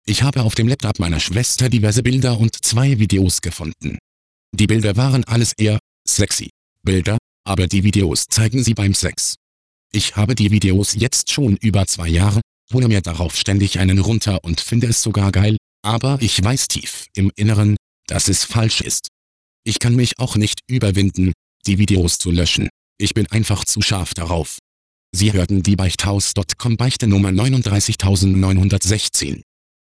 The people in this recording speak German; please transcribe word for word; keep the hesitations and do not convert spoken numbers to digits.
Ich habe auf dem Laptop meiner Schwester diverse Bilder und zwei Videos gefunden. Die Bilder waren alles eher sexy Bilder, aber die Videos zeigen sie beim Sex. Ich habe die Videos jetzt schon über zwei Jahre, hole mir darauf ständig einen runter und finde es sogar geil, aber ich weiß tief im Inneren, dass es falsch ist. Ich kann mich auch nicht überwinden, die Videos zu löschen. Ich bin einfach zu scharf darauf. Sie hörten die Beichthaus Punkt com Beichte Nummer neununddreißigtausendneunhundertsechzehn.